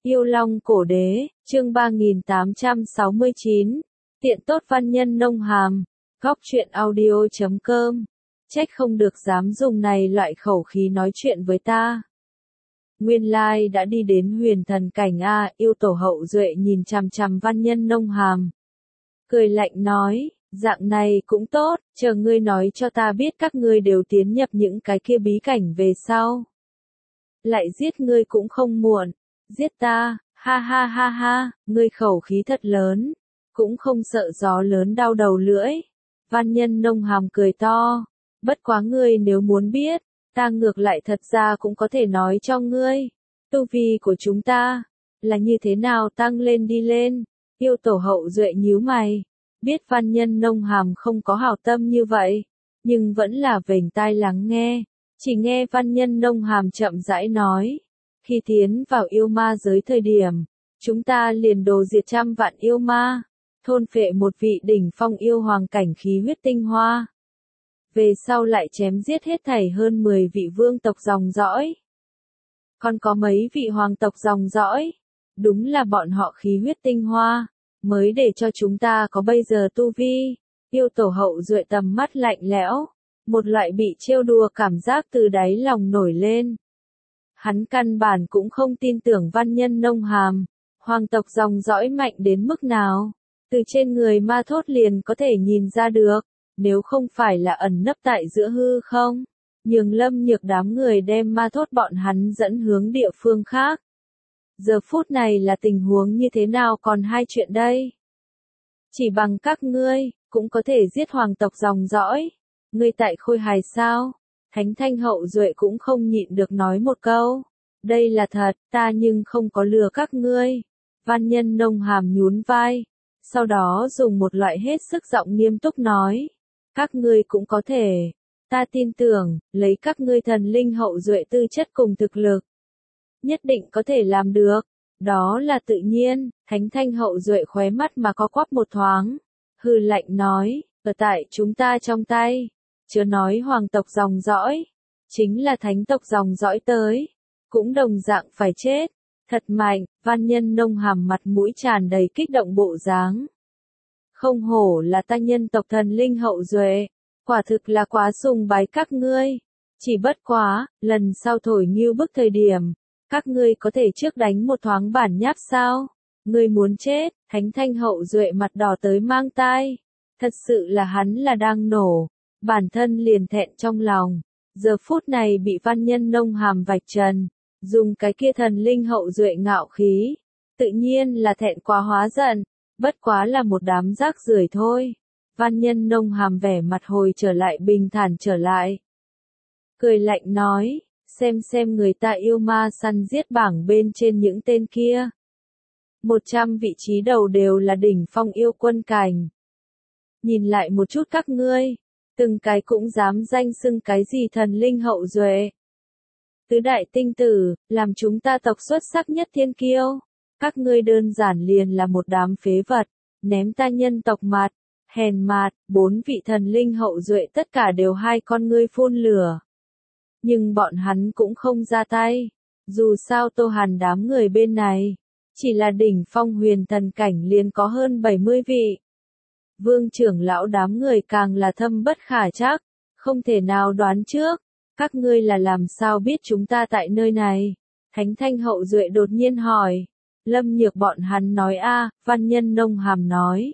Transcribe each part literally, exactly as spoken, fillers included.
Yêu Long Cổ Đế, chương ba nghìn tám trăm sáu mươi chín, tiện tốt văn nhân nông hàm, góc truyện audio chấm com, trách không được dám dùng này loại khẩu khí nói chuyện với ta. Nguyên lai đã đi đến huyền thần cảnh a, yêu tổ hậu duệ nhìn chằm chằm văn nhân nông hàm. Cười lạnh nói, dạng này cũng tốt, chờ ngươi nói cho ta biết các ngươi đều tiến nhập những cái kia bí cảnh về sau. Lại giết ngươi cũng không muộn, giết ta, ha ha ha ha, ngươi khẩu khí thật lớn, cũng không sợ gió lớn đau đầu lưỡi. Văn nhân nông hàm cười to, bất quá ngươi nếu muốn biết, ta ngược lại thật ra cũng có thể nói cho ngươi, tu vi của chúng ta, là như thế nào tăng lên đi lên. Yêu tổ hậu duệ nhíu mày, biết văn nhân nông hàm không có hảo tâm như vậy, nhưng vẫn là vểnh tai lắng nghe, chỉ nghe văn nhân nông hàm chậm rãi nói, khi tiến vào yêu ma giới thời điểm, chúng ta liền đồ diệt trăm vạn yêu ma, thôn phệ một vị đỉnh phong yêu hoàng cảnh khí huyết tinh hoa. Về sau lại chém giết hết thảy hơn mười vị vương tộc dòng dõi. Còn có mấy vị hoàng tộc dòng dõi, đúng là bọn họ khí huyết tinh hoa, mới để cho chúng ta có bây giờ tu vi. Yêu tổ hậu duệ tầm mắt lạnh lẽo, một loại bị trêu đùa cảm giác từ đáy lòng nổi lên. Hắn căn bản cũng không tin tưởng văn nhân nông hàm, hoàng tộc dòng dõi mạnh đến mức nào, từ trên người ma thốt liền có thể nhìn ra được, nếu không phải là ẩn nấp tại giữa hư không, nhường Lâm Nhược đám người đem ma thốt bọn hắn dẫn hướng địa phương khác. Giờ phút này là tình huống như thế nào còn hai chuyện đây? Chỉ bằng các ngươi, cũng có thể giết hoàng tộc dòng dõi. Ngươi tại Khôi Hài sao? Thánh Thanh hậu duệ cũng không nhịn được nói một câu. Đây là thật, ta nhưng không có lừa các ngươi. Văn nhân nông hàm nhún vai. Sau đó dùng một loại hết sức giọng nghiêm túc nói. Các ngươi cũng có thể. Ta tin tưởng, lấy các ngươi thần linh hậu duệ tư chất cùng thực lực. Nhất định có thể làm được. Đó là tự nhiên. Thánh Thanh hậu duệ khóe mắt mà có quắp một thoáng. Hừ lạnh nói, ở tại chúng ta trong tay. Chớ nói hoàng tộc dòng dõi, chính là thánh tộc dòng dõi tới, cũng đồng dạng phải chết. Thật mạnh, văn nhân nông hàm mặt mũi tràn đầy kích động bộ dáng. Không hổ là ta nhân tộc thần linh hậu duệ, quả thực là quá sùng bái các ngươi. Chỉ bất quá, lần sau thổi nghiêu bức thời điểm, các ngươi có thể trước đánh một thoáng bản nháp sao? Ngươi muốn chết, Thánh Thanh hậu duệ mặt đỏ tới mang tai. Thật sự là hắn là đang nổ. Bản thân liền thẹn trong lòng, giờ phút này bị văn nhân nông hàm vạch trần, dùng cái kia thần linh hậu duệ ngạo khí, tự nhiên là thẹn quá hóa giận, bất quá là một đám rác rưởi thôi. Văn nhân nông hàm vẻ mặt hồi trở lại bình thản trở lại. Cười lạnh nói, xem xem người ta yêu ma săn giết bảng bên trên những tên kia. Một trăm vị trí đầu đều là đỉnh phong yêu quân cảnh. Nhìn lại một chút các ngươi. Từng cái cũng dám danh xưng cái gì thần linh hậu duệ. Tứ đại tinh tử, làm chúng ta tộc xuất sắc nhất thiên kiêu. Các ngươi đơn giản liền là một đám phế vật, ném ta nhân tộc mặt, hèn mạt, bốn vị thần linh hậu duệ tất cả đều hai con ngươi phun lửa. Nhưng bọn hắn cũng không ra tay. Dù sao Tô Hàn đám người bên này, chỉ là đỉnh phong huyền thần cảnh liền có hơn bảy mươi vị. Vương trưởng lão đám người càng là thâm bất khả trắc, không thể nào đoán trước, các ngươi là làm sao biết chúng ta tại nơi này? Thánh Thanh hậu duệ đột nhiên hỏi. Lâm Nhược bọn hắn nói a, văn nhân nông hàm nói.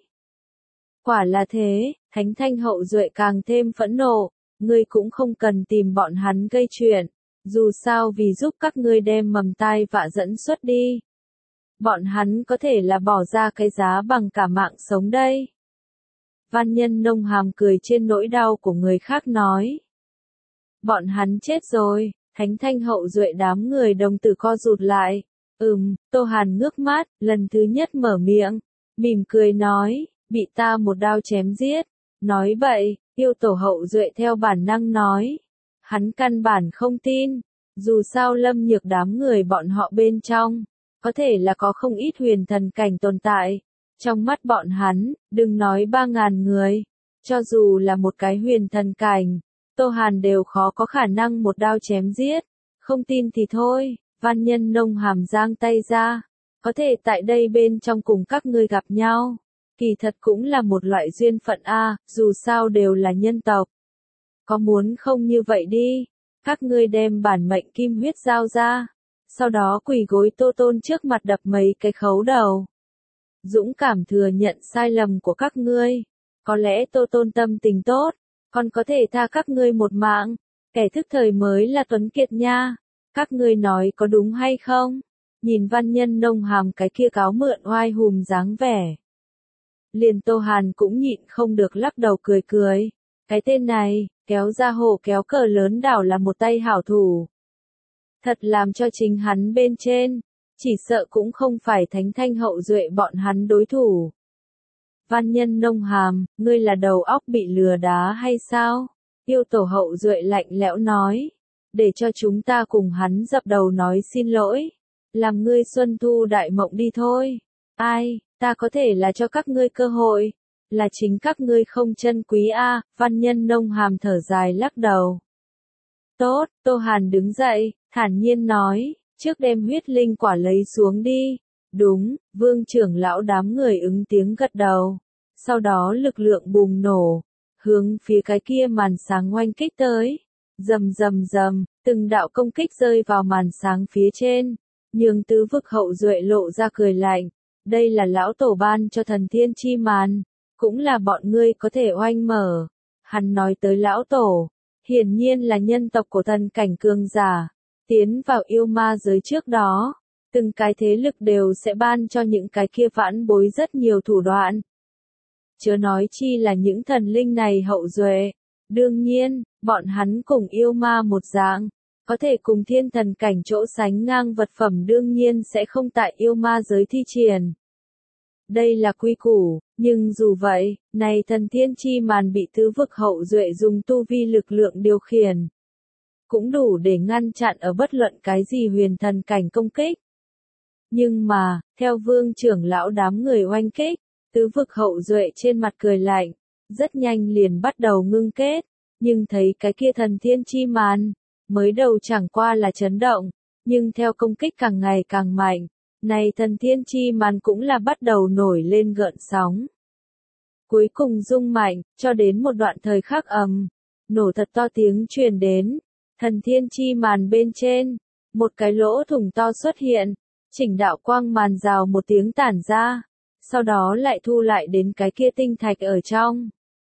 Quả là thế, Thánh Thanh hậu duệ càng thêm phẫn nộ, ngươi cũng không cần tìm bọn hắn gây chuyện, dù sao vì giúp các ngươi đem mầm tai vạ dẫn xuất đi. Bọn hắn có thể là bỏ ra cái giá bằng cả mạng sống đây. Văn nhân nông hàm cười trên nỗi đau của người khác nói. Bọn hắn chết rồi, Thánh Thanh hậu duệ đám người đồng tử co rụt lại. Ừm, Tô Hàn ngước mắt, lần thứ nhất mở miệng, mỉm cười nói, bị ta một đao chém giết. Nói bậy, yêu tổ hậu duệ theo bản năng nói. Hắn căn bản không tin, dù sao Lâm Nhược đám người bọn họ bên trong, có thể là có không ít huyền thần cảnh tồn tại. Trong mắt bọn hắn, đừng nói ba ngàn người, cho dù là một cái huyền thần cảnh, Tô Hàn đều khó có khả năng một đao chém giết. Không tin thì thôi, văn nhân nông hàm giang tay ra, có thể tại đây bên trong cùng các ngươi gặp nhau. Kỳ thật cũng là một loại duyên phận a, dù sao đều là nhân tộc. Có muốn không như vậy đi, các ngươi đem bản mệnh kim huyết giao ra, sau đó quỳ gối Tô Tôn trước mặt đập mấy cái khấu đầu. Dũng cảm thừa nhận sai lầm của các ngươi, có lẽ Tô Tôn tâm tình tốt, còn có thể tha các ngươi một mạng, kẻ thức thời mới là tuấn kiệt nha, các ngươi nói có đúng hay không? Nhìn Văn Nhân Nông Hàm cái kia cáo mượn oai hùm dáng vẻ. Liền Tô Hàn cũng nhịn không được lắc đầu cười cười, cái tên này, kéo ra hồ kéo cờ lớn đảo là một tay hảo thủ. Thật làm cho chính hắn bên trên, chỉ sợ cũng không phải Thánh Thanh hậu duệ bọn hắn đối thủ. Văn Nhân Nông Hàm, ngươi là đầu óc bị lừa đá hay sao? Yêu tổ hậu duệ lạnh lẽo nói, để cho chúng ta cùng hắn dập đầu nói xin lỗi, làm ngươi xuân thu đại mộng đi thôi. Ai, ta có thể là cho các ngươi cơ hội, là chính các ngươi không chân quý a. Văn Nhân Nông Hàm thở dài lắc đầu. Tốt, Tô Hàn đứng dậy, thản nhiên nói, trước đem huyết linh quả lấy xuống đi. Đúng, Vương trưởng lão đám người ứng tiếng gật đầu. Sau đó lực lượng bùng nổ, hướng phía cái kia màn sáng oanh kích tới. Rầm rầm rầm, từng đạo công kích rơi vào màn sáng phía trên, nhường tứ vực hậu duệ lộ ra cười lạnh. Đây là lão tổ ban cho thần thiên chi màn, cũng là bọn ngươi có thể oanh mở. Hắn nói tới lão tổ, hiển nhiên là nhân tộc của thần cảnh cường giả, tiến vào yêu ma giới trước đó, từng cái thế lực đều sẽ ban cho những cái kia vãn bối rất nhiều thủ đoạn. Chớ nói chi là những thần linh này hậu duệ, đương nhiên, bọn hắn cùng yêu ma một dạng, có thể cùng thiên thần cảnh chỗ sánh ngang vật phẩm đương nhiên sẽ không tại yêu ma giới thi triển. Đây là quy củ, nhưng dù vậy, này thần thiên chi màn bị tứ vực hậu duệ dùng tu vi lực lượng điều khiển, cũng đủ để ngăn chặn ở bất luận cái gì huyền thần cảnh công kích. Nhưng mà, theo vương trưởng lão đám người oanh kích, tứ vực hậu duệ trên mặt cười lạnh, rất nhanh liền bắt đầu ngưng kết, nhưng thấy cái kia thần thiên chi màn, mới đầu chẳng qua là chấn động, nhưng theo công kích càng ngày càng mạnh, này thần thiên chi màn cũng là bắt đầu nổi lên gợn sóng. Cuối cùng rung mạnh, cho đến một đoạn thời khắc ầm, nổ thật to tiếng truyền đến, thần thiên chi màn bên trên, một cái lỗ thủng to xuất hiện, chỉnh đạo quang màn rào một tiếng tản ra, sau đó lại thu lại đến cái kia tinh thạch ở trong.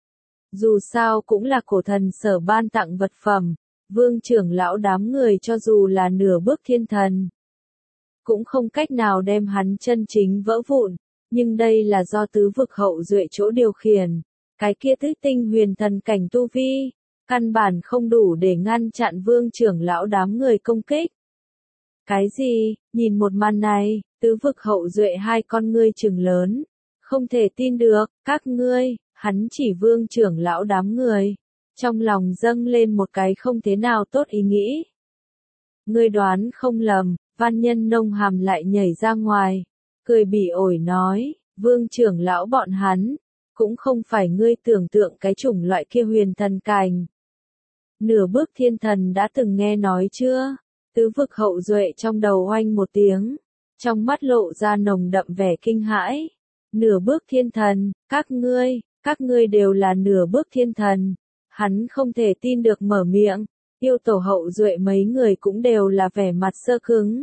Dù sao cũng là cổ thần sở ban tặng vật phẩm, vương trưởng lão đám người cho dù là nửa bước thiên thần, cũng không cách nào đem hắn chân chính vỡ vụn, nhưng đây là do tứ vực hậu duệ chỗ điều khiển, cái kia tứ tinh huyền thần cảnh tu vi, căn bản không đủ để ngăn chặn vương trưởng lão đám người công kích. Cái gì, nhìn một màn này, tứ vực hậu duệ hai con ngươi trừng lớn, không thể tin được, các ngươi, hắn chỉ vương trưởng lão đám người, trong lòng dâng lên một cái không thế nào tốt ý nghĩ. Ngươi đoán không lầm, Văn Nhân Nông Hàm lại nhảy ra ngoài, cười bỉ ổi nói, vương trưởng lão bọn hắn, cũng không phải ngươi tưởng tượng cái chủng loại kia huyền thần cảnh. Nửa bước thiên thần đã từng nghe nói chưa? Tứ vực hậu duệ trong đầu oanh một tiếng, trong mắt lộ ra nồng đậm vẻ kinh hãi. Nửa bước thiên thần, các ngươi, các ngươi đều là nửa bước thiên thần. Hắn không thể tin được mở miệng, yêu tổ hậu duệ mấy người cũng đều là vẻ mặt sơ cứng.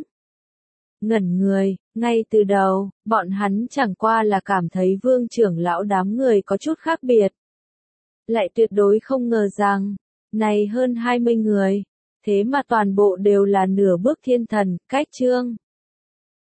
Ngẩn người, ngay từ đầu, bọn hắn chẳng qua là cảm thấy vương trưởng lão đám người có chút khác biệt. Lại tuyệt đối không ngờ rằng, này hơn hai mươi người, thế mà toàn bộ đều là nửa bước thiên thần, cách chương.